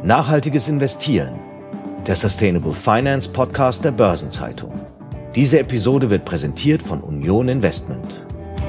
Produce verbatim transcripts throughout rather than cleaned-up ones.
Nachhaltiges Investieren, der Sustainable Finance Podcast der Börsenzeitung. Diese Episode wird präsentiert von Union Investment.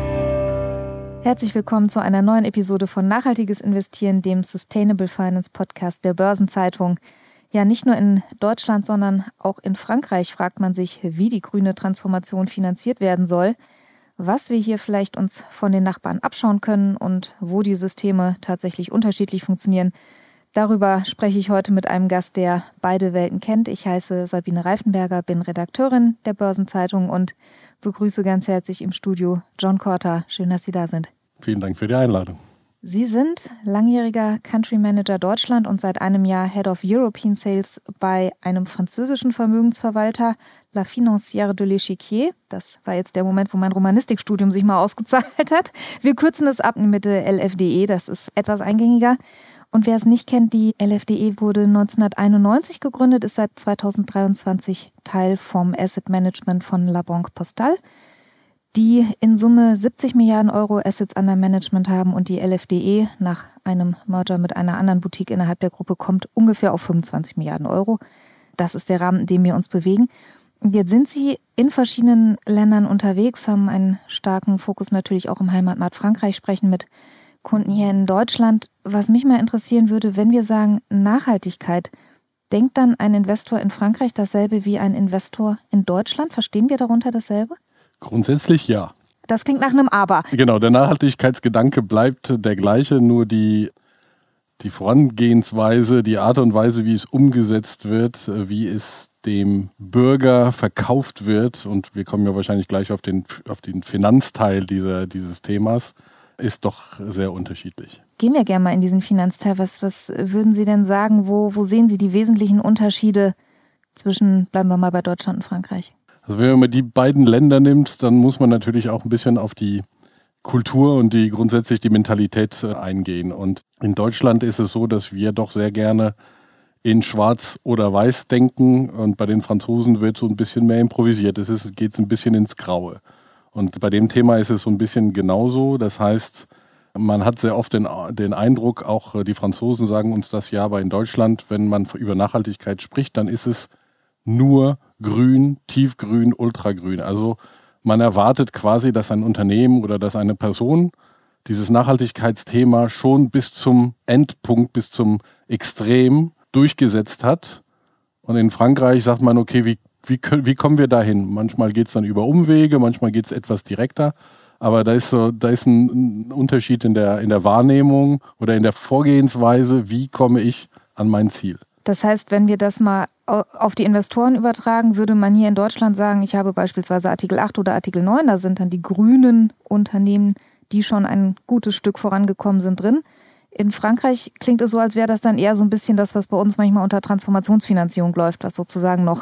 Herzlich willkommen zu einer neuen Episode von Nachhaltiges Investieren, dem Sustainable Finance Podcast der Börsenzeitung. Ja, nicht nur in Deutschland, sondern auch in Frankreich fragt man sich, wie die grüne Transformation finanziert werden soll, was wir hier vielleicht uns von den Nachbarn abschauen können und wo die Systeme tatsächlich unterschiedlich funktionieren. Darüber spreche ich heute mit einem Gast, der beide Welten kennt. Ich heiße Sabine Reifenberger, bin Redakteurin der Börsenzeitung und begrüße ganz herzlich im Studio John Corter. Schön, dass Sie da sind. Vielen Dank für die Einladung. Sie sind langjähriger Country Manager Deutschland und seit einem Jahr Head of European Sales bei einem französischen Vermögensverwalter, La Financière de l'Échiquier. Das war jetzt der Moment, wo mein Romanistikstudium sich mal ausgezahlt hat. Wir kürzen es ab mit L F D E, das ist etwas eingängiger. Und wer es nicht kennt, die L F D E wurde neunzehnhunderteinundneunzig gegründet, ist seit zweitausenddreiundzwanzig Teil vom Asset Management von La Banque Postale, die in Summe siebzig Milliarden Euro Assets under Management haben und die L F D E nach einem Merger mit einer anderen Boutique innerhalb der Gruppe kommt ungefähr auf fünfundzwanzig Milliarden Euro. Das ist der Rahmen, in dem wir uns bewegen. Und jetzt sind Sie in verschiedenen Ländern unterwegs, haben einen starken Fokus natürlich auch im Heimatmarkt Frankreich, sprechen mit Kunden hier in Deutschland. Was mich mal interessieren würde, wenn wir sagen Nachhaltigkeit, denkt dann ein Investor in Frankreich dasselbe wie ein Investor in Deutschland? Verstehen wir darunter dasselbe? Grundsätzlich ja. Das klingt nach einem Aber. Genau, der Nachhaltigkeitsgedanke bleibt der gleiche, nur die, die Vorangehensweise, die Art und Weise, wie es umgesetzt wird, wie es dem Bürger verkauft wird, und wir kommen ja wahrscheinlich gleich auf den, auf den Finanzteil dieser, dieses Themas, ist doch sehr unterschiedlich. Gehen wir gerne mal in diesen Finanzteil. Was, was würden Sie denn sagen, wo, wo sehen Sie die wesentlichen Unterschiede zwischen, bleiben wir mal bei Deutschland und Frankreich? Also wenn man mal die beiden Länder nimmt, dann muss man natürlich auch ein bisschen auf die Kultur und die grundsätzlich die Mentalität eingehen. Und in Deutschland ist es so, dass wir doch sehr gerne in Schwarz oder Weiß denken, und bei den Franzosen wird so ein bisschen mehr improvisiert. Es ist, geht ein bisschen ins Graue. Und bei dem Thema ist es so ein bisschen genauso. Das heißt, man hat sehr oft den, den Eindruck, auch die Franzosen sagen uns das ja, aber in Deutschland, wenn man über Nachhaltigkeit spricht, dann ist es nur grün, tiefgrün, ultragrün. Also man erwartet quasi, dass ein Unternehmen oder dass eine Person dieses Nachhaltigkeitsthema schon bis zum Endpunkt, bis zum Extrem durchgesetzt hat. Und in Frankreich sagt man, okay, wie Wie, können, wie kommen wir dahin? Manchmal geht es dann über Umwege, manchmal geht es etwas direkter. Aber da ist, so, da ist ein, ein Unterschied in der, in der Wahrnehmung oder in der Vorgehensweise, wie komme ich an mein Ziel. Das heißt, wenn wir das mal auf die Investoren übertragen, würde man hier in Deutschland sagen, ich habe beispielsweise Artikel acht oder Artikel neun, da sind dann die grünen Unternehmen, die schon ein gutes Stück vorangekommen sind, drin. In Frankreich klingt es so, als wäre das dann eher so ein bisschen das, was bei uns manchmal unter Transformationsfinanzierung läuft, was sozusagen noch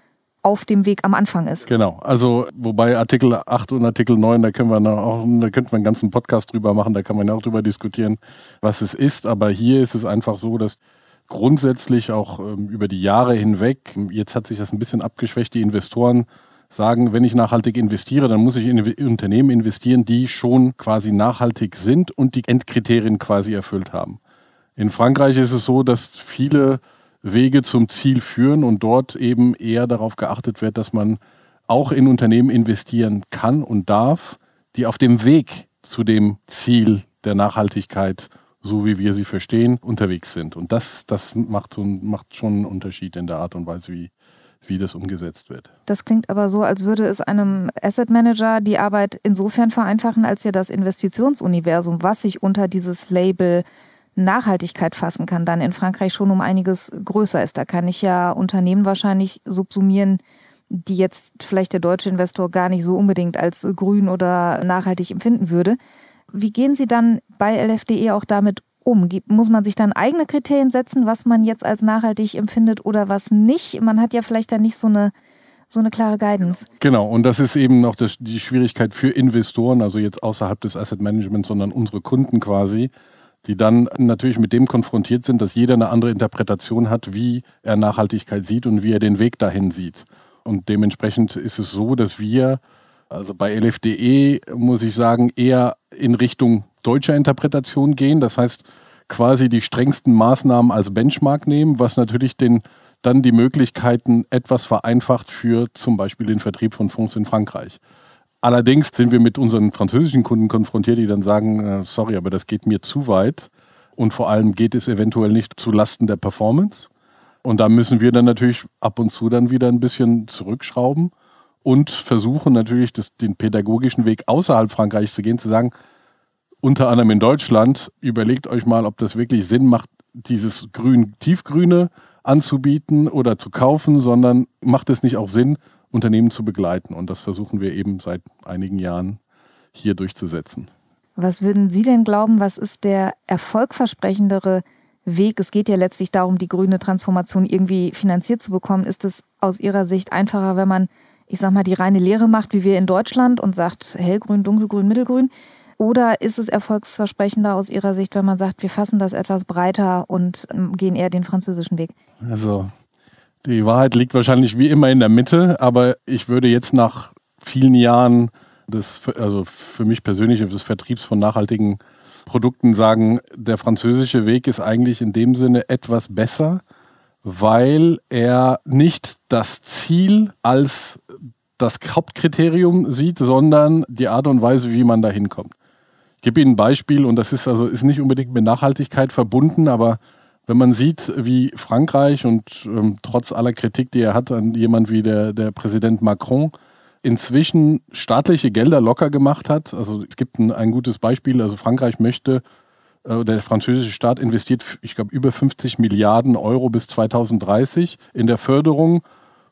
auf dem Weg am Anfang ist. Genau, also wobei Artikel acht und Artikel neun, da können wir auch, da könnte man einen ganzen Podcast drüber machen, da kann man auch drüber diskutieren, was es ist, aber hier ist es einfach so, dass grundsätzlich auch ähm, über die Jahre hinweg, jetzt hat sich das ein bisschen abgeschwächt, die Investoren sagen, wenn ich nachhaltig investiere, dann muss ich in Unternehmen investieren, die schon quasi nachhaltig sind und die Endkriterien quasi erfüllt haben. In Frankreich ist es so, dass viele Wege zum Ziel führen und dort eben eher darauf geachtet wird, dass man auch in Unternehmen investieren kann und darf, die auf dem Weg zu dem Ziel der Nachhaltigkeit, so wie wir sie verstehen, unterwegs sind. Und das, das macht, so, macht schon einen Unterschied in der Art und Weise, wie, wie das umgesetzt wird. Das klingt aber so, als würde es einem Asset Manager die Arbeit insofern vereinfachen, als ja das Investitionsuniversum, was sich unter dieses Label Nachhaltigkeit fassen kann, dann in Frankreich schon um einiges größer ist. Da kann ich ja Unternehmen wahrscheinlich subsumieren, die jetzt vielleicht der deutsche Investor gar nicht so unbedingt als grün oder nachhaltig empfinden würde. Wie gehen Sie dann bei L F D E auch damit um? Muss man sich dann eigene Kriterien setzen, was man jetzt als nachhaltig empfindet oder was nicht? Man hat ja vielleicht dann nicht so eine so eine klare Guidance. Genau, und das ist eben noch das, die Schwierigkeit für Investoren, also jetzt außerhalb des Asset Managements, sondern unsere Kunden quasi, die dann natürlich mit dem konfrontiert sind, dass jeder eine andere Interpretation hat, wie er Nachhaltigkeit sieht und wie er den Weg dahin sieht. Und dementsprechend ist es so, dass wir, also bei L F D E, muss ich sagen, eher in Richtung deutscher Interpretation gehen. Das heißt, quasi die strengsten Maßnahmen als Benchmark nehmen, was natürlich den, dann die Möglichkeiten etwas vereinfacht für zum Beispiel den Vertrieb von Fonds in Frankreich. Allerdings sind wir mit unseren französischen Kunden konfrontiert, die dann sagen, sorry, aber das geht mir zu weit und vor allem geht es eventuell nicht zu Lasten der Performance. Und da müssen wir dann natürlich ab und zu dann wieder ein bisschen zurückschrauben und versuchen natürlich das, den pädagogischen Weg außerhalb Frankreichs zu gehen, zu sagen, unter anderem in Deutschland, überlegt euch mal, ob das wirklich Sinn macht, dieses Grün, Tiefgrüne anzubieten oder zu kaufen, sondern macht es nicht auch Sinn, Unternehmen zu begleiten. Und das versuchen wir eben seit einigen Jahren hier durchzusetzen. Was würden Sie denn glauben, was ist der erfolgversprechendere Weg? Es geht ja letztlich darum, die grüne Transformation irgendwie finanziert zu bekommen. Ist es aus Ihrer Sicht einfacher, wenn man, ich sag mal, die reine Lehre macht, wie wir in Deutschland und sagt hellgrün, dunkelgrün, mittelgrün? Oder ist es erfolgsversprechender aus Ihrer Sicht, wenn man sagt, wir fassen das etwas breiter und gehen eher den französischen Weg? Also die Wahrheit liegt wahrscheinlich wie immer in der Mitte, aber ich würde jetzt nach vielen Jahren des, also für mich persönlich des Vertriebs von nachhaltigen Produkten sagen, der französische Weg ist eigentlich in dem Sinne etwas besser, weil er nicht das Ziel als das Hauptkriterium sieht, sondern die Art und Weise, wie man da hinkommt. Ich gebe Ihnen ein Beispiel und das ist also ist nicht unbedingt mit Nachhaltigkeit verbunden, aber wenn man sieht, wie Frankreich und ähm, trotz aller Kritik, die er hat an jemand wie der, der Präsident Macron, inzwischen staatliche Gelder locker gemacht hat. Also es gibt ein, ein gutes Beispiel, also Frankreich möchte, äh, der französische Staat investiert, ich glaube, über fünfzig Milliarden Euro bis zweitausenddreißig in der Förderung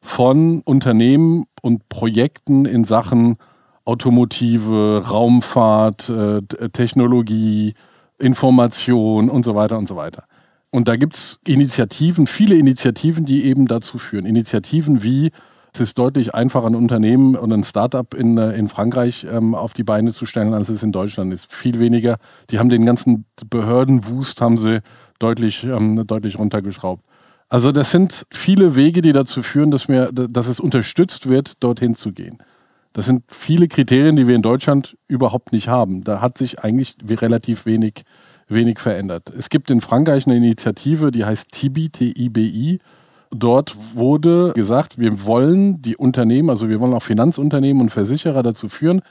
von Unternehmen und Projekten in Sachen Automotive, Raumfahrt, äh, Technologie, Information und so weiter und so weiter. Und da gibt es Initiativen, viele Initiativen, die eben dazu führen. Initiativen wie, es ist deutlich einfacher, ein Unternehmen und ein Start-up in, in Frankreich ähm, auf die Beine zu stellen, als es in Deutschland ist. Viel weniger. Die haben den ganzen Behördenwust haben sie deutlich, ähm, deutlich runtergeschraubt. Also das sind viele Wege, die dazu führen, dass, wir, dass es unterstützt wird, dorthin zu gehen. Das sind viele Kriterien, die wir in Deutschland überhaupt nicht haben. Da hat sich eigentlich relativ wenig wenig verändert. Es gibt in Frankreich eine Initiative, die heißt T I B I, T I B I. Dort wurde gesagt, wir wollen die Unternehmen, also wir wollen auch Finanzunternehmen und Versicherer dazu führen,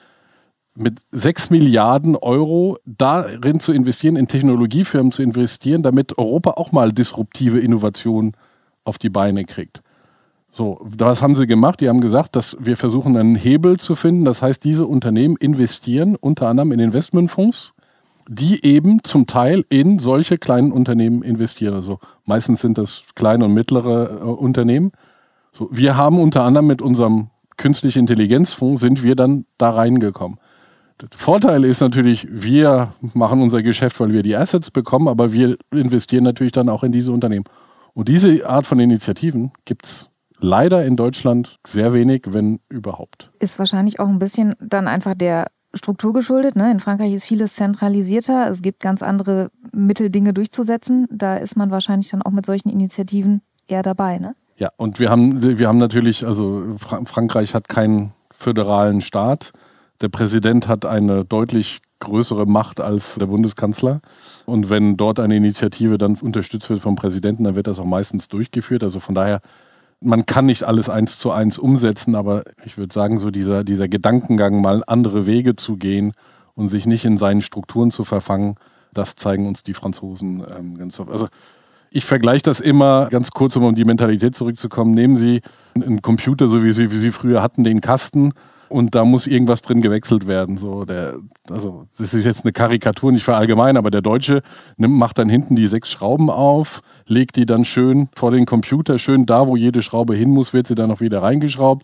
mit sechs Milliarden Euro darin zu investieren, in Technologiefirmen zu investieren, damit Europa auch mal disruptive Innovationen auf die Beine kriegt. So, was haben sie gemacht? Die haben gesagt, dass wir versuchen, einen Hebel zu finden. Das heißt, diese Unternehmen investieren unter anderem in Investmentfonds, die eben zum Teil in solche kleinen Unternehmen investieren. Also meistens sind das kleine und mittlere äh, Unternehmen. So, wir haben unter anderem mit unserem Künstliche Intelligenzfonds sind wir dann da reingekommen. Der Vorteil ist natürlich, wir machen unser Geschäft, weil wir die Assets bekommen, aber wir investieren natürlich dann auch in diese Unternehmen. Und diese Art von Initiativen gibt es leider in Deutschland sehr wenig, wenn überhaupt. Ist wahrscheinlich auch ein bisschen dann einfach der Struktur geschuldet. Ne? In Frankreich ist vieles zentralisierter. Es gibt ganz andere Mittel, Dinge durchzusetzen. Da ist man wahrscheinlich dann auch mit solchen Initiativen eher dabei. Ne? Ja, und wir haben, wir haben natürlich, also Fra- Frankreich hat keinen föderalen Staat. Der Präsident hat eine deutlich größere Macht als der Bundeskanzler. Und wenn dort eine Initiative dann unterstützt wird vom Präsidenten, dann wird das auch meistens durchgeführt. Also von daher, man kann nicht alles eins zu eins umsetzen, aber ich würde sagen, so dieser, dieser Gedankengang, mal andere Wege zu gehen und sich nicht in seinen Strukturen zu verfangen, das zeigen uns die Franzosen ähm, ganz oft. Also ich vergleiche das immer ganz kurz, um um die Mentalität zurückzukommen. Nehmen Sie einen Computer, so wie Sie, wie Sie früher hatten, den Kasten, und da muss irgendwas drin gewechselt werden. So der, also das ist jetzt eine Karikatur, nicht verallgemeinern, aber der Deutsche nimmt, macht dann hinten die sechs Schrauben auf, legt die dann schön vor den Computer, schön da, wo jede Schraube hin muss, wird sie dann auch wieder reingeschraubt,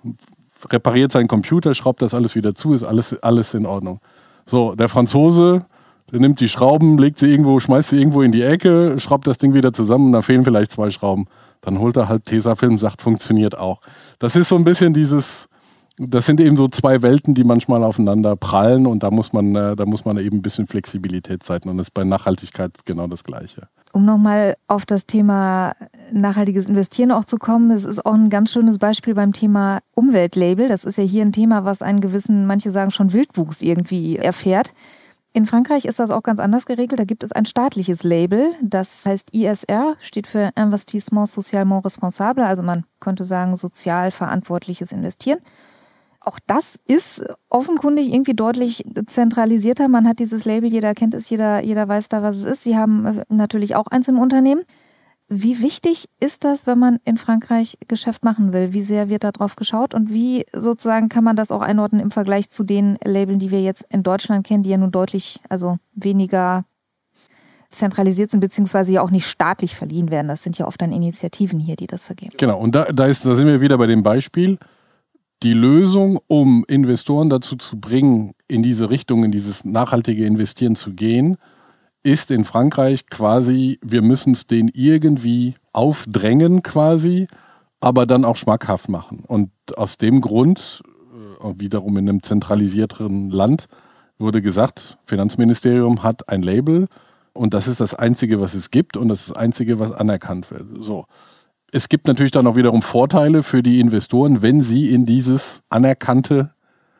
repariert seinen Computer, schraubt das alles wieder zu, ist alles, alles in Ordnung. So, der Franzose, der nimmt die Schrauben, legt sie irgendwo, schmeißt sie irgendwo in die Ecke, schraubt das Ding wieder zusammen und da fehlen vielleicht zwei Schrauben. Dann holt er halt Tesafilm, sagt, funktioniert auch. Das ist so ein bisschen dieses, das sind eben so zwei Welten, die manchmal aufeinander prallen und da muss man, da muss man eben ein bisschen Flexibilität zeigen und das ist bei Nachhaltigkeit genau das Gleiche. Um nochmal auf das Thema nachhaltiges Investieren auch zu kommen, es ist auch ein ganz schönes Beispiel beim Thema Umweltlabel. Das ist ja hier ein Thema, was einen gewissen, manche sagen schon Wildwuchs irgendwie erfährt. In Frankreich ist das auch ganz anders geregelt. Da gibt es ein staatliches Label, das heißt I S R, steht für Investissement Socialement Responsable, also man könnte sagen sozial verantwortliches Investieren. Auch das ist offenkundig irgendwie deutlich zentralisierter. Man hat dieses Label, jeder kennt es, jeder, jeder weiß da, was es ist. Sie haben natürlich auch eins im Unternehmen. Wie wichtig ist das, wenn man in Frankreich Geschäft machen will? Wie sehr wird da drauf geschaut und wie sozusagen kann man das auch einordnen im Vergleich zu den Labeln, die wir jetzt in Deutschland kennen, die ja nun deutlich also weniger zentralisiert sind, beziehungsweise ja auch nicht staatlich verliehen werden. Das sind ja oft dann Initiativen hier, die das vergeben. Genau, und da, da, ist, da sind wir wieder bei dem Beispiel. Die Lösung, um Investoren dazu zu bringen, in diese Richtung, in dieses nachhaltige Investieren zu gehen, ist in Frankreich quasi, wir müssen es denen irgendwie aufdrängen quasi, aber dann auch schmackhaft machen. Und aus dem Grund, wiederum in einem zentralisierteren Land, wurde gesagt, Finanzministerium hat ein Label und das ist das Einzige, was es gibt und das ist das Einzige, was anerkannt wird. So. Es gibt natürlich dann auch wiederum Vorteile für die Investoren, wenn sie in dieses anerkannte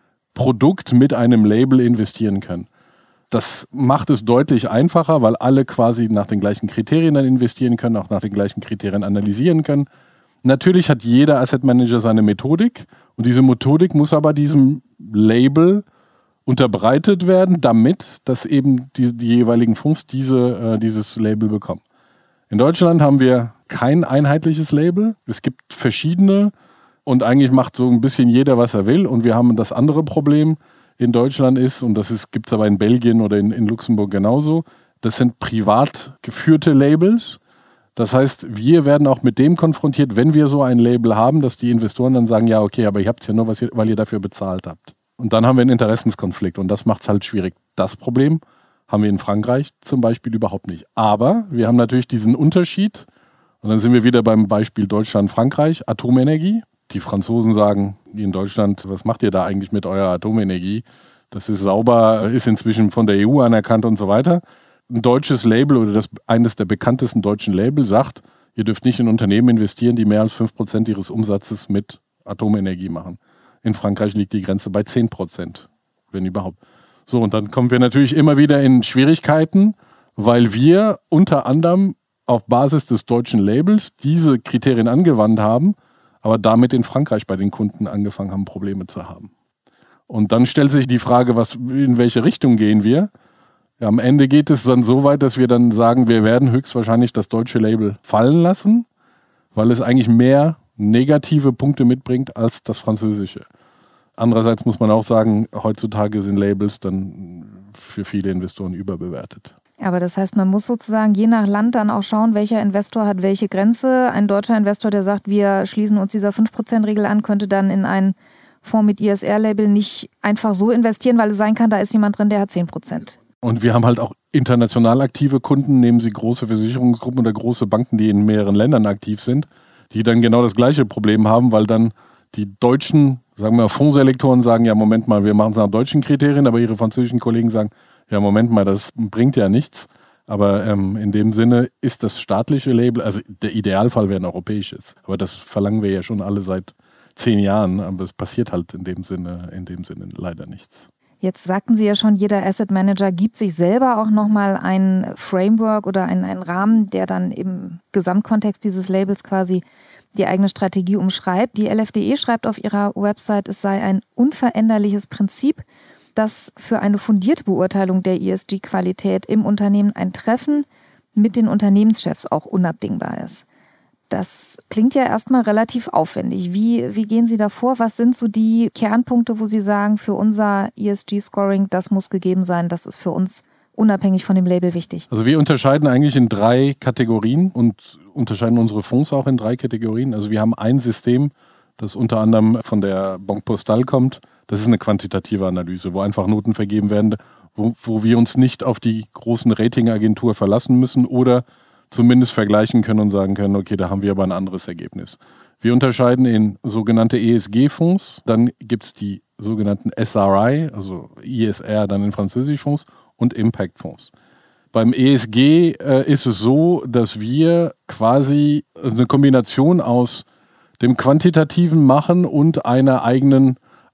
Produkt mit einem Label investieren können. Das macht es deutlich einfacher, weil alle quasi nach den gleichen Kriterien dann investieren können, auch nach den gleichen Kriterien analysieren können. Natürlich hat jeder Asset Manager seine Methodik und diese Methodik muss aber diesem Label unterbreitet werden, damit dass eben die, die jeweiligen Fonds diese, äh, dieses Label bekommen. In Deutschland haben wir kein einheitliches Label. Es gibt verschiedene und eigentlich macht so ein bisschen jeder, was er will. Und wir haben das andere Problem in Deutschland ist, und das gibt es aber in Belgien oder in, in Luxemburg genauso, das sind privat geführte Labels. Das heißt, wir werden auch mit dem konfrontiert, wenn wir so ein Label haben, dass die Investoren dann sagen, ja okay, aber ihr habt es ja nur, was ihr, weil ihr dafür bezahlt habt. Und dann haben wir einen Interessenskonflikt und das macht es halt schwierig. Das Problem haben wir in Frankreich zum Beispiel überhaupt nicht. Aber wir haben natürlich diesen Unterschied, und dann sind wir wieder beim Beispiel Deutschland-Frankreich, Atomenergie. Die Franzosen sagen, wie in Deutschland, was macht ihr da eigentlich mit eurer Atomenergie? Das ist sauber, ist inzwischen von der E U anerkannt und so weiter. Ein deutsches Label oder das, eines der bekanntesten deutschen Labels sagt, ihr dürft nicht in Unternehmen investieren, die mehr als fünf Prozent ihres Umsatzes mit Atomenergie machen. In Frankreich liegt die Grenze bei zehn Prozent, wenn überhaupt. So, und dann kommen wir natürlich immer wieder in Schwierigkeiten, weil wir unter anderem auf Basis des deutschen Labels diese Kriterien angewandt haben, aber damit in Frankreich bei den Kunden angefangen haben, Probleme zu haben. Und dann stellt sich die Frage, was, in welche Richtung gehen wir? Ja, am Ende geht es dann so weit, dass wir dann sagen, wir werden höchstwahrscheinlich das deutsche Label fallen lassen, weil es eigentlich mehr negative Punkte mitbringt als das französische. Andererseits muss man auch sagen, heutzutage sind Labels dann für viele Investoren überbewertet. Aber das heißt, man muss sozusagen je nach Land dann auch schauen, welcher Investor hat welche Grenze. Ein deutscher Investor, der sagt, wir schließen uns dieser fünf Prozent Regel an, könnte dann in einen Fonds mit I S R-Label nicht einfach so investieren, weil es sein kann, da ist jemand drin, der hat zehn Prozent. Und wir haben halt auch international aktive Kunden, nehmen Sie große Versicherungsgruppen oder große Banken, die in mehreren Ländern aktiv sind, die dann genau das gleiche Problem haben, weil dann die deutschen, sagen wir mal, Fondselektoren sagen, ja Moment mal, wir machen es nach deutschen Kriterien, aber ihre französischen Kollegen sagen, ja Moment mal, das bringt ja nichts. Aber ähm, in dem Sinne ist das staatliche Label, also der Idealfall wäre ein europäisches, aber das verlangen wir ja schon alle seit zehn Jahren, aber es passiert halt in dem Sinne, in dem Sinne leider nichts. Jetzt sagten Sie ja schon, jeder Asset Manager gibt sich selber auch nochmal ein Framework oder einen, einen Rahmen, der dann im Gesamtkontext dieses Labels quasi die eigene Strategie umschreibt. Die L F D E schreibt auf ihrer Website, es sei ein unveränderliches Prinzip, dass für eine fundierte Beurteilung der E S G-Qualität im Unternehmen ein Treffen mit den Unternehmenschefs auch unabdingbar ist. Das klingt ja erstmal relativ aufwendig. Wie, wie gehen Sie da vor? Was sind so die Kernpunkte, wo Sie sagen, für unser E S G-Scoring, das muss gegeben sein, das ist für uns unabhängig von dem Label wichtig? Also wir unterscheiden eigentlich in drei Kategorien und unterscheiden unsere Fonds auch in drei Kategorien. Also wir haben ein System, das unter anderem von der Banque Postale kommt. Das ist eine quantitative Analyse, wo einfach Noten vergeben werden, wo, wo wir uns nicht auf die großen Ratingagentur verlassen müssen oder zumindest vergleichen können und sagen können, okay, da haben wir aber ein anderes Ergebnis. Wir unterscheiden in sogenannte E S G-Fonds, dann gibt es die sogenannten S R I, also I S R dann in Französisch-Fonds und Impact-Fonds. Beim E S G äh, ist es so, dass wir quasi eine Kombination aus dem quantitativen Machen und einer eigenen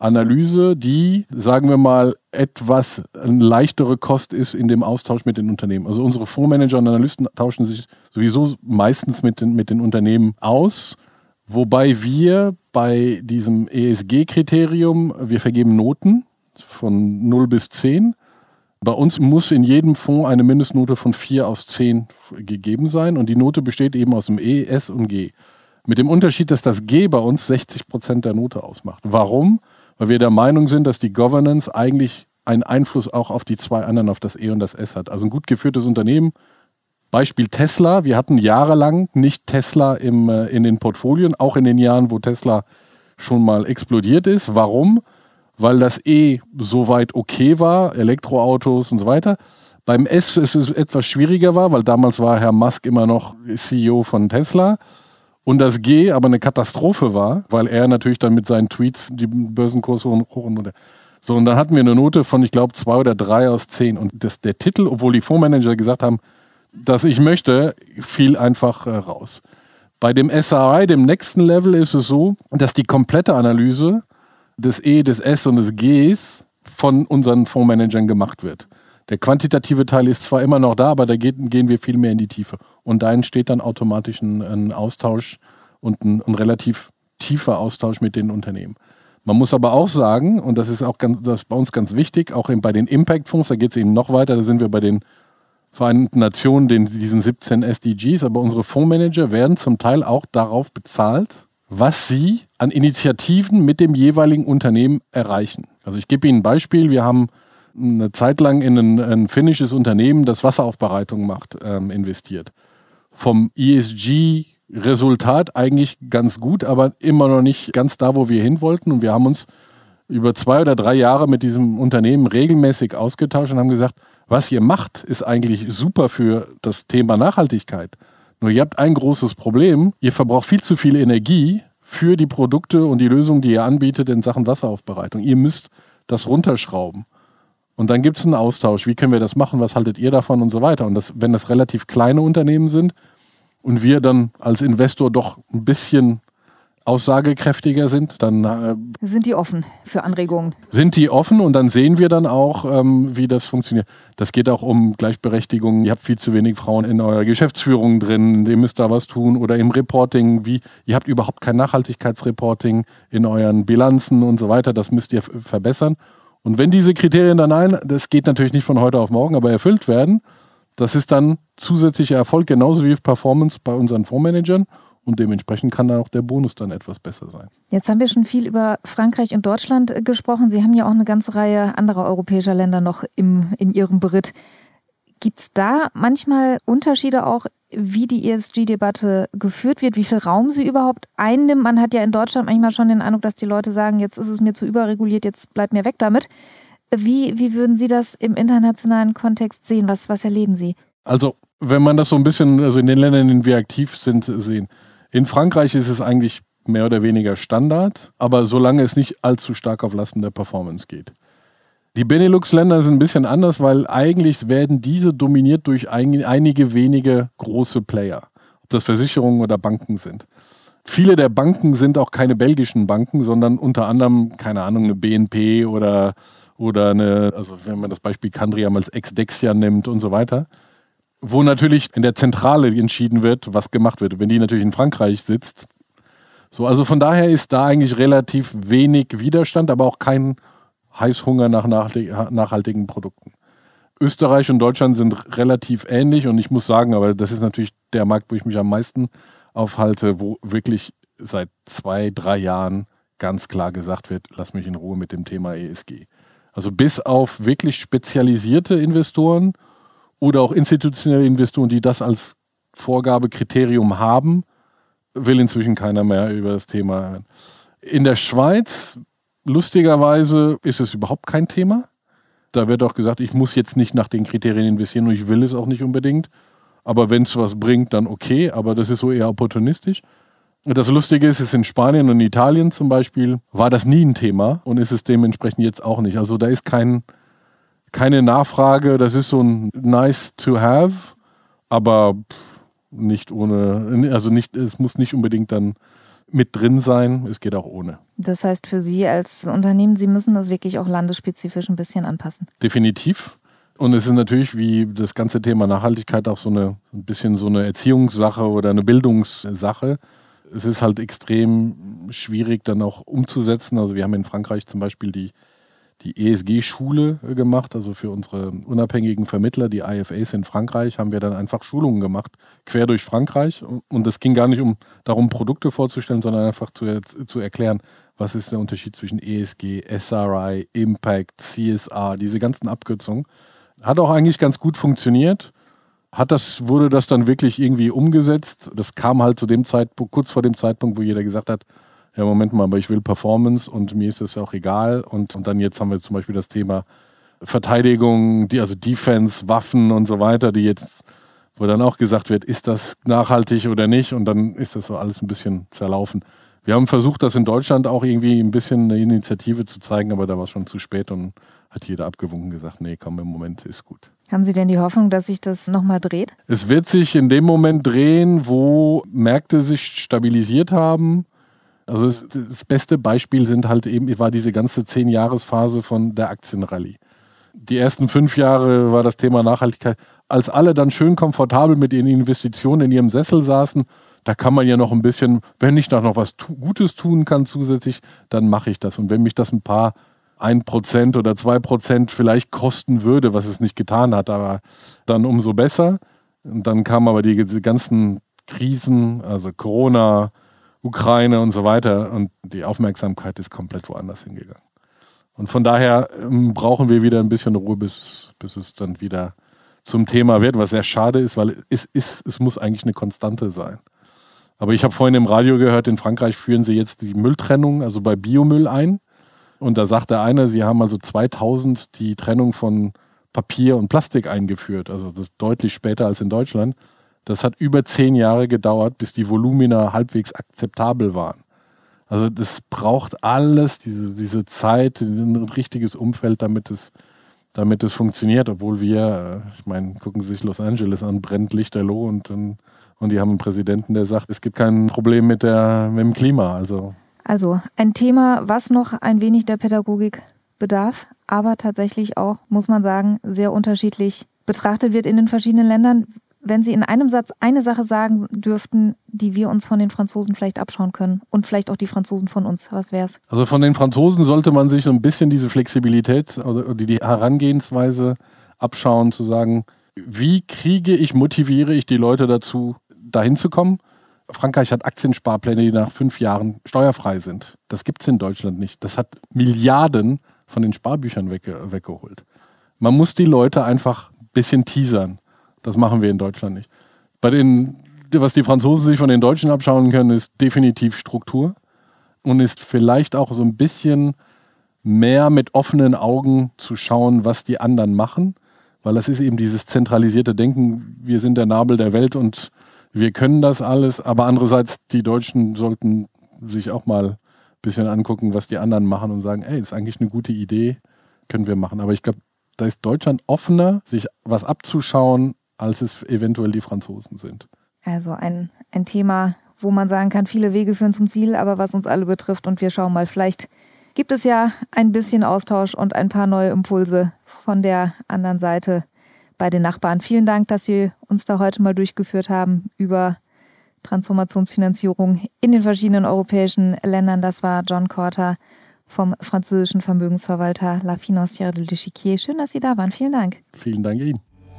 Analyse, die, sagen wir mal, etwas eine leichtere Kost ist in dem Austausch mit den Unternehmen. Also unsere Fondsmanager und Analysten tauschen sich sowieso meistens mit den, mit den Unternehmen aus, wobei wir bei diesem E S G-Kriterium, wir vergeben Noten von null bis zehn. Bei uns muss in jedem Fonds eine Mindestnote von vier aus zehn gegeben sein und die Note besteht eben aus dem E, S und G. Mit dem Unterschied, dass das G bei uns sechzig Prozent der Note ausmacht. Warum? Weil wir der Meinung sind, dass die Governance eigentlich einen Einfluss auch auf die zwei anderen, auf das E und das S hat. Also ein gut geführtes Unternehmen, Beispiel Tesla, wir hatten jahrelang nicht Tesla im, äh, in den Portfolien, auch in den Jahren, wo Tesla schon mal explodiert ist. Warum? Weil das E soweit okay war, Elektroautos und so weiter. Beim S ist es etwas schwieriger war, weil damals war Herr Musk immer noch C E O von Tesla. Und das G aber eine Katastrophe war, weil er natürlich dann mit seinen Tweets die Börsenkurse hoch und runter. So, und dann hatten wir eine Note von, ich glaube, zwei oder drei aus zehn. Und das, der Titel, obwohl die Fondsmanager gesagt haben, dass ich möchte, fiel einfach äh, raus. Bei dem S R I, dem nächsten Level, ist es so, dass die komplette Analyse des E, des S und des Gs von unseren Fondsmanagern gemacht wird. Der quantitative Teil ist zwar immer noch da, aber da geht, gehen wir viel mehr in die Tiefe. Und da entsteht dann automatisch ein, ein Austausch und ein, ein relativ tiefer Austausch mit den Unternehmen. Man muss aber auch sagen, und das ist auch ganz, das ist bei uns ganz wichtig, auch eben bei den Impact-Fonds, da geht es eben noch weiter, da sind wir bei den Vereinten Nationen, den, diesen siebzehn S D Gs, aber unsere Fondsmanager werden zum Teil auch darauf bezahlt, was sie an Initiativen mit dem jeweiligen Unternehmen erreichen. Also ich gebe Ihnen ein Beispiel, wir haben eine Zeit lang in ein, ein finnisches Unternehmen, das Wasseraufbereitung macht, ähm, investiert. Vom E S G-Resultat eigentlich ganz gut, aber immer noch nicht ganz da, wo wir hin wollten. Und wir haben uns über zwei oder drei Jahre mit diesem Unternehmen regelmäßig ausgetauscht und haben gesagt, was ihr macht, ist eigentlich super für das Thema Nachhaltigkeit. Nur ihr habt ein großes Problem, ihr verbraucht viel zu viel Energie für die Produkte und die Lösungen, die ihr anbietet in Sachen Wasseraufbereitung. Ihr müsst das runterschrauben. Und dann gibt es einen Austausch. Wie können wir das machen? Was haltet ihr davon? Und so weiter. Und das, wenn das relativ kleine Unternehmen sind und wir dann als Investor doch ein bisschen aussagekräftiger sind, dann äh, sind die offen für Anregungen. Sind die offen und dann sehen wir dann auch, ähm, wie das funktioniert. Das geht auch um Gleichberechtigung. Ihr habt viel zu wenig Frauen in eurer Geschäftsführung drin. Ihr müsst da was tun. Oder im Reporting. Wie, ihr habt überhaupt kein Nachhaltigkeitsreporting in euren Bilanzen und so weiter. Das müsst ihr f- verbessern. Und wenn diese Kriterien dann ein, das geht natürlich nicht von heute auf morgen, aber erfüllt werden, das ist dann zusätzlicher Erfolg, genauso wie Performance bei unseren Fondsmanagern. Und dementsprechend kann dann auch der Bonus dann etwas besser sein. Jetzt haben wir schon viel über Frankreich und Deutschland gesprochen. Sie haben ja auch eine ganze Reihe anderer europäischer Länder noch im, in Ihrem Beritt. Gibt es da manchmal Unterschiede auch, wie die E S G-Debatte geführt wird, wie viel Raum sie überhaupt einnimmt? Man hat ja in Deutschland manchmal schon den Eindruck, dass die Leute sagen, jetzt ist es mir zu überreguliert, jetzt bleibt mir weg damit. Wie, wie würden Sie das im internationalen Kontext sehen? Was, was erleben Sie? Also, wenn man das so ein bisschen, also in den Ländern, in denen wir aktiv sind, sehen. In Frankreich ist es eigentlich mehr oder weniger Standard, aber solange es nicht allzu stark auf Lasten der Performance geht. Die Benelux-Länder sind ein bisschen anders, weil eigentlich werden diese dominiert durch ein, einige wenige große Player, ob das Versicherungen oder Banken sind. Viele der Banken sind auch keine belgischen Banken, sondern unter anderem, keine Ahnung, eine B N P oder, oder eine, also wenn man das Beispiel Candriam als Ex-Dexia nimmt und so weiter, wo natürlich in der Zentrale entschieden wird, was gemacht wird. Wenn die natürlich in Frankreich sitzt. So, also von daher ist da eigentlich relativ wenig Widerstand, aber auch kein Heißhunger nach nachhaltigen Produkten. Österreich und Deutschland sind relativ ähnlich und ich muss sagen, aber das ist natürlich der Markt, wo ich mich am meisten aufhalte, wo wirklich seit zwei, drei Jahren ganz klar gesagt wird, lass mich in Ruhe mit dem Thema E S G. Also bis auf wirklich spezialisierte Investoren oder auch institutionelle Investoren, die das als Vorgabekriterium haben, will inzwischen keiner mehr über das Thema hören. In der Schweiz, lustigerweise, ist es überhaupt kein Thema. Da wird auch gesagt, ich muss jetzt nicht nach den Kriterien investieren und ich will es auch nicht unbedingt. Aber wenn es was bringt, dann okay. Aber das ist so eher opportunistisch. Das Lustige ist, ist in Spanien und Italien zum Beispiel, war das nie ein Thema und ist es dementsprechend jetzt auch nicht. Also da ist kein... Keine Nachfrage, das ist so ein nice to have, aber nicht ohne, also nicht, es muss nicht unbedingt dann mit drin sein, es geht auch ohne. Das heißt für Sie als Unternehmen, Sie müssen das wirklich auch landesspezifisch ein bisschen anpassen. Definitiv. Und es ist natürlich wie das ganze Thema Nachhaltigkeit auch so eine, ein bisschen so eine Erziehungssache oder eine Bildungssache. Es ist halt extrem schwierig dann auch umzusetzen. Also wir haben in Frankreich zum Beispiel die, die E S G-Schule gemacht, also für unsere unabhängigen Vermittler, die I F As in Frankreich, haben wir dann einfach Schulungen gemacht, quer durch Frankreich. Und es ging gar nicht um darum, Produkte vorzustellen, sondern einfach zu, zu erklären, was ist der Unterschied zwischen E S G, S R I, Impact, C S R, diese ganzen Abkürzungen. Hat auch eigentlich ganz gut funktioniert. Hat das, wurde das dann wirklich irgendwie umgesetzt? Das kam halt zu dem Zeitpunkt, kurz vor dem Zeitpunkt, wo jeder gesagt hat, ja, Moment mal, aber ich will Performance und mir ist das auch egal. Und, und dann jetzt haben wir zum Beispiel das Thema Verteidigung, die, also Defense, Waffen und so weiter, die jetzt, wo dann auch gesagt wird, ist das nachhaltig oder nicht? Und dann ist das so alles ein bisschen zerlaufen. Wir haben versucht, das in Deutschland auch irgendwie ein bisschen eine Initiative zu zeigen, aber da war es schon zu spät und hat jeder abgewunken gesagt, nee, komm, im Moment ist gut. Haben Sie denn die Hoffnung, dass sich das nochmal dreht? Es wird sich in dem Moment drehen, wo Märkte sich stabilisiert haben. Also das, das beste Beispiel sind halt eben, war diese ganze zehn-Jahres-Phase von der Aktienrallye. Die ersten fünf Jahre war das Thema Nachhaltigkeit. Als alle dann schön komfortabel mit ihren Investitionen in ihrem Sessel saßen, da kann man ja noch ein bisschen, wenn ich da noch was tu- Gutes tun kann zusätzlich, dann mache ich das. Und wenn mich das ein paar ein Prozent oder zwei Prozent vielleicht kosten würde, was es nicht getan hat, aber dann umso besser. Und dann kamen aber die, diese ganzen Krisen, also Corona, Ukraine und so weiter, und die Aufmerksamkeit ist komplett woanders hingegangen. Und von daher ähm, brauchen wir wieder ein bisschen Ruhe, bis, bis es dann wieder zum Thema wird, was sehr schade ist, weil es, ist, es muss eigentlich eine Konstante sein. Aber ich habe vorhin im Radio gehört, in Frankreich führen sie jetzt die Mülltrennung, also bei Biomüll ein. Und da sagt der eine, sie haben also zweitausend die Trennung von Papier und Plastik eingeführt. Also das ist deutlich später als in Deutschland. Das hat über zehn Jahre gedauert, bis die Volumina halbwegs akzeptabel waren. Also das braucht alles, diese, diese Zeit, ein richtiges Umfeld, damit es, damit es funktioniert. Obwohl wir, ich meine, gucken Sie sich Los Angeles an, brennt lichterloh und, und die haben einen Präsidenten, der sagt, es gibt kein Problem mit, der, mit dem Klima. Also Also ein Thema, was noch ein wenig der Pädagogik bedarf, aber tatsächlich auch, muss man sagen, sehr unterschiedlich betrachtet wird in den verschiedenen Ländern. Wenn Sie in einem Satz eine Sache sagen dürften, die wir uns von den Franzosen vielleicht abschauen können und vielleicht auch die Franzosen von uns, was wäre es? Also von den Franzosen sollte man sich so ein bisschen diese Flexibilität, also die Herangehensweise abschauen, zu sagen, wie kriege ich, motiviere ich die Leute dazu, dahin zu kommen? Frankreich hat Aktiensparpläne, die nach fünf Jahren steuerfrei sind. Das gibt es in Deutschland nicht. Das hat Milliarden von den Sparbüchern wegge- weggeholt. Man muss die Leute einfach ein bisschen teasern. Das machen wir in Deutschland nicht. Bei den, was die Franzosen sich von den Deutschen abschauen können, ist definitiv Struktur und ist vielleicht auch so ein bisschen mehr mit offenen Augen zu schauen, was die anderen machen, weil das ist eben dieses zentralisierte Denken, wir sind der Nabel der Welt und wir können das alles, aber andererseits, die Deutschen sollten sich auch mal ein bisschen angucken, was die anderen machen und sagen, ey, das ist eigentlich eine gute Idee, können wir machen. Aber ich glaube, da ist Deutschland offener, sich was abzuschauen, als es eventuell die Franzosen sind. Also ein, ein Thema, wo man sagen kann, viele Wege führen zum Ziel, aber was uns alle betrifft, und wir schauen mal, vielleicht gibt es ja ein bisschen Austausch und ein paar neue Impulse von der anderen Seite bei den Nachbarn. Vielen Dank, dass Sie uns da heute mal durchgeführt haben über Transformationsfinanzierung in den verschiedenen europäischen Ländern. Das war John Corter vom französischen Vermögensverwalter La Financière de l'Échiquier. Schön, dass Sie da waren. Vielen Dank. Vielen Dank Ihnen.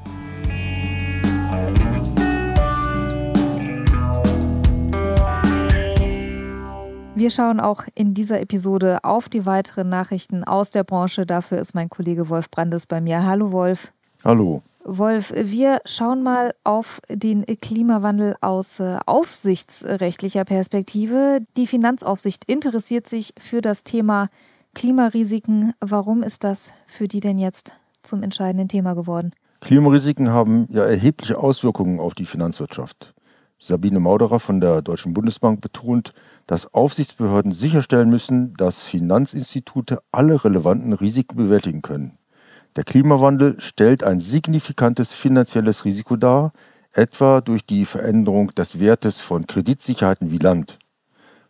Wir schauen auch in dieser Episode auf die weiteren Nachrichten aus der Branche. Dafür ist mein Kollege Wolf Brandes bei mir. Hallo Wolf. Hallo. Wolf, wir schauen mal auf den Klimawandel aus aufsichtsrechtlicher Perspektive. Die Finanzaufsicht interessiert sich für das Thema Klimarisiken. Warum ist das für die denn jetzt zum entscheidenden Thema geworden? Klimarisiken haben ja erhebliche Auswirkungen auf die Finanzwirtschaft. Sabine Mauderer von der Deutschen Bundesbank betont, dass Aufsichtsbehörden sicherstellen müssen, dass Finanzinstitute alle relevanten Risiken bewältigen können. Der Klimawandel stellt ein signifikantes finanzielles Risiko dar, etwa durch die Veränderung des Wertes von Kreditsicherheiten wie Land.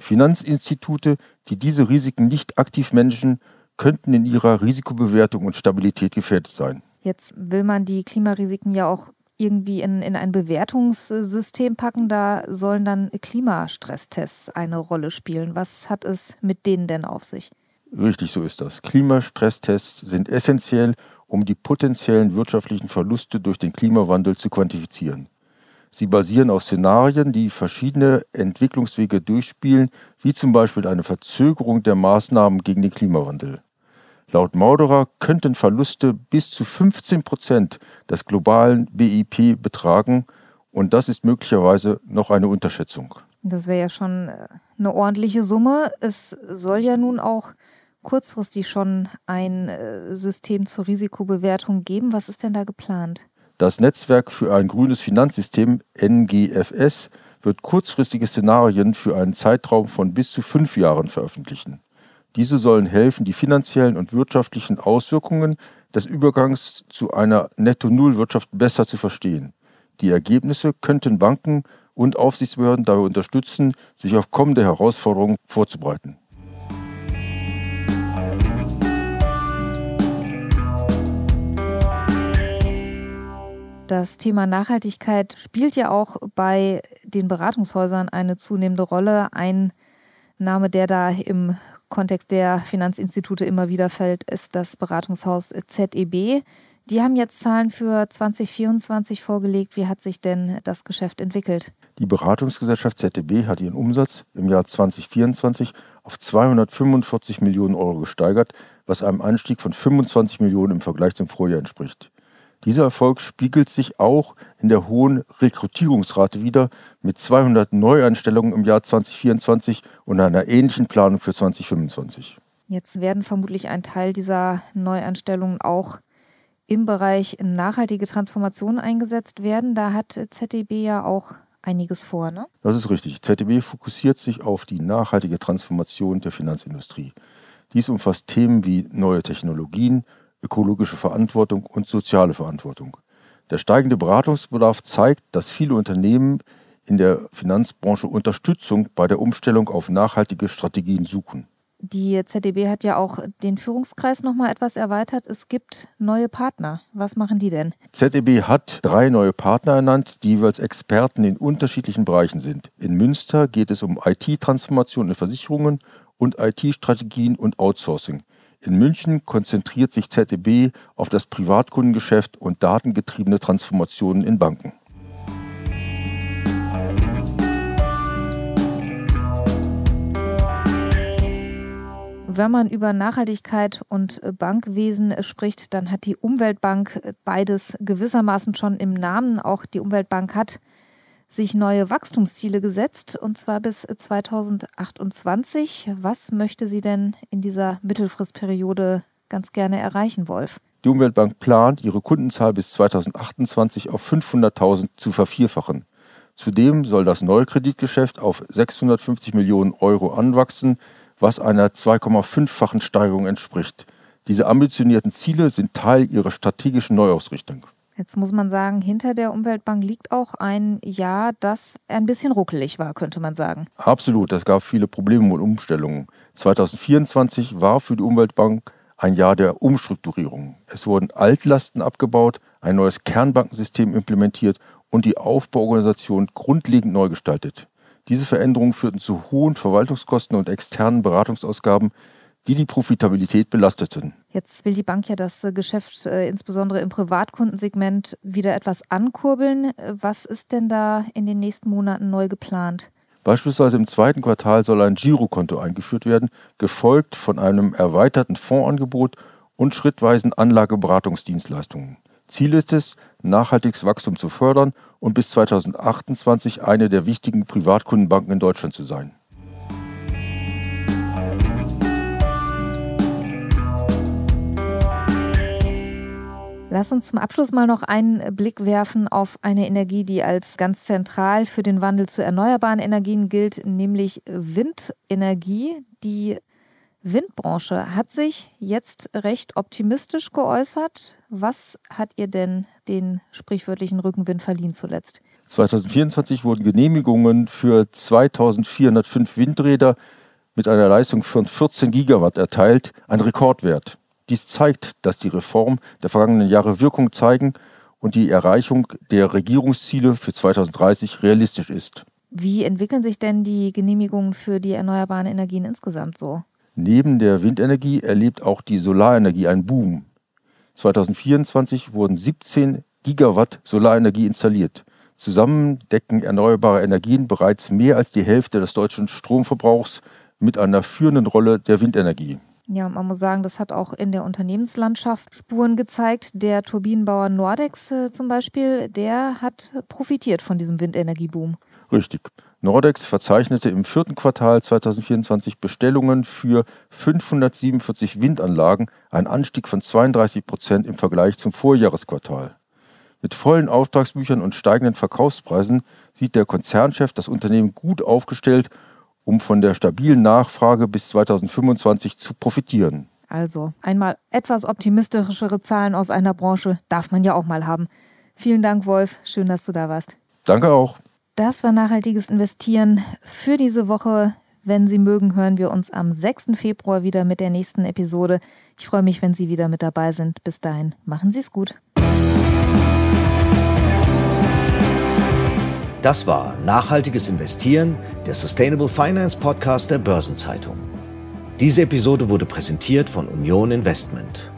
Finanzinstitute, die diese Risiken nicht aktiv managen, könnten in ihrer Risikobewertung und Stabilität gefährdet sein. Jetzt will man die Klimarisiken ja auch irgendwie in, in ein Bewertungssystem packen. Da sollen dann Klimastresstests eine Rolle spielen. Was hat es mit denen denn auf sich? Richtig, so ist das. Klimastresstests sind essentiell, um die potenziellen wirtschaftlichen Verluste durch den Klimawandel zu quantifizieren. Sie basieren auf Szenarien, die verschiedene Entwicklungswege durchspielen, wie zum Beispiel eine Verzögerung der Maßnahmen gegen den Klimawandel. Laut Mauderer könnten Verluste bis zu fünfzehn Prozent des globalen B I P betragen und das ist möglicherweise noch eine Unterschätzung. Das wäre ja schon eine ordentliche Summe. Es soll ja nun auch kurzfristig schon ein System zur Risikobewertung geben. Was ist denn da geplant? Das Netzwerk für ein grünes Finanzsystem, N G F S, wird kurzfristige Szenarien für einen Zeitraum von bis zu fünf Jahren veröffentlichen. Diese sollen helfen, die finanziellen und wirtschaftlichen Auswirkungen des Übergangs zu einer Netto-Null-Wirtschaft besser zu verstehen. Die Ergebnisse könnten Banken und Aufsichtsbehörden dabei unterstützen, sich auf kommende Herausforderungen vorzubereiten. Das Thema Nachhaltigkeit spielt ja auch bei den Beratungshäusern eine zunehmende Rolle. Ein Name, der da im Kontext der Finanzinstitute immer wieder fällt, ist das Beratungshaus Z E B. Die haben jetzt Zahlen für zwanzig vierundzwanzig vorgelegt. Wie hat sich denn das Geschäft entwickelt? Die Beratungsgesellschaft Z E B hat ihren Umsatz im Jahr zwanzig vierundzwanzig auf zweihundertfünfundvierzig Millionen Euro gesteigert, was einem Anstieg von fünfundzwanzig Millionen im Vergleich zum Vorjahr entspricht. Dieser Erfolg spiegelt sich auch in der hohen Rekrutierungsrate wider, mit zweihundert Neueinstellungen im Jahr zwanzig vierundzwanzig und einer ähnlichen Planung für zwanzig fünfundzwanzig. Jetzt werden vermutlich ein Teil dieser Neueinstellungen auch im Bereich nachhaltige Transformation eingesetzt werden. Da hat Z E B ja auch einiges vor, ne? Das ist richtig. Z E B fokussiert sich auf die nachhaltige Transformation der Finanzindustrie. Dies umfasst Themen wie neue Technologien, ökologische Verantwortung und soziale Verantwortung. Der steigende Beratungsbedarf zeigt, dass viele Unternehmen in der Finanzbranche Unterstützung bei der Umstellung auf nachhaltige Strategien suchen. Die Z E B hat ja auch den Führungskreis noch mal etwas erweitert. Es gibt neue Partner. Was machen die denn? Z E B hat drei neue Partner ernannt, die jeweils Experten in unterschiedlichen Bereichen sind. In Münster geht es um I T-Transformation in Versicherungen und I T-Strategien und Outsourcing. In München konzentriert sich Z E B auf das Privatkundengeschäft und datengetriebene Transformationen in Banken. Wenn man über Nachhaltigkeit und Bankwesen spricht, dann hat die Umweltbank beides gewissermaßen schon im Namen. Auch die Umweltbank hat sich neue Wachstumsziele gesetzt, und zwar bis zweitausendachtundzwanzig. Was möchte sie denn in dieser Mittelfristperiode ganz gerne erreichen, Wolf? Die Umweltbank plant, ihre Kundenzahl bis zweitausendachtundzwanzig auf fünfhunderttausend zu vervierfachen. Zudem soll das Neukreditgeschäft auf sechshundertfünfzig Millionen Euro anwachsen, was einer zwei Komma fünffachen Steigerung entspricht. Diese ambitionierten Ziele sind Teil ihrer strategischen Neuausrichtung. Jetzt muss man sagen, hinter der Umweltbank liegt auch ein Jahr, das ein bisschen ruckelig war, könnte man sagen. Absolut, es gab viele Probleme und Umstellungen. zweitausendvierundzwanzig war für die Umweltbank ein Jahr der Umstrukturierung. Es wurden Altlasten abgebaut, ein neues Kernbankensystem implementiert und die Aufbauorganisation grundlegend neu gestaltet. Diese Veränderungen führten zu hohen Verwaltungskosten und externen Beratungsausgaben, die die Profitabilität belasteten. Jetzt will die Bank ja das Geschäft äh, insbesondere im Privatkundensegment wieder etwas ankurbeln. Was ist denn da in den nächsten Monaten neu geplant? Beispielsweise im zweiten Quartal soll ein Girokonto eingeführt werden, gefolgt von einem erweiterten Fondsangebot und schrittweisen Anlageberatungsdienstleistungen. Ziel ist es, nachhaltiges Wachstum zu fördern und bis zweitausendachtundzwanzig eine der wichtigen Privatkundenbanken in Deutschland zu sein. Lass uns zum Abschluss mal noch einen Blick werfen auf eine Energie, die als ganz zentral für den Wandel zu erneuerbaren Energien gilt, nämlich Windenergie. Die Windbranche hat sich jetzt recht optimistisch geäußert. Was hat ihr denn den sprichwörtlichen Rückenwind verliehen zuletzt? zweitausendvierundzwanzig wurden Genehmigungen für zweitausendvierhundertfünf Windräder mit einer Leistung von vierzehn Gigawatt erteilt, ein Rekordwert. Dies zeigt, dass die Reformen der vergangenen Jahre Wirkung zeigen und die Erreichung der Regierungsziele für zweitausenddreißig realistisch ist. Wie entwickeln sich denn die Genehmigungen für die erneuerbaren Energien insgesamt so? Neben der Windenergie erlebt auch die Solarenergie einen Boom. zweitausendvierundzwanzig wurden siebzehn Gigawatt Solarenergie installiert. Zusammen decken erneuerbare Energien bereits mehr als die Hälfte des deutschen Stromverbrauchs mit einer führenden Rolle der Windenergie. Ja, man muss sagen, das hat auch in der Unternehmenslandschaft Spuren gezeigt. Der Turbinenbauer Nordex äh, zum Beispiel, der hat profitiert von diesem Windenergieboom. Richtig. Nordex verzeichnete im vierten Quartal zweitausendvierundzwanzig Bestellungen für fünfhundertsiebenundvierzig Windanlagen, ein Anstieg von zweiunddreißig Prozent im Vergleich zum Vorjahresquartal. Mit vollen Auftragsbüchern und steigenden Verkaufspreisen sieht der Konzernchef das Unternehmen gut aufgestellt, um von der stabilen Nachfrage bis zweitausendfünfundzwanzig zu profitieren. Also einmal etwas optimistischere Zahlen aus einer Branche darf man ja auch mal haben. Vielen Dank, Wolf. Schön, dass du da warst. Danke auch. Das war nachhaltiges Investieren für diese Woche. Wenn Sie mögen, hören wir uns am sechsten Februar wieder mit der nächsten Episode. Ich freue mich, wenn Sie wieder mit dabei sind. Bis dahin, machen Sie es gut. Das war Nachhaltiges Investieren, der Sustainable Finance Podcast der Börsenzeitung. Diese Episode wurde präsentiert von Union Investment.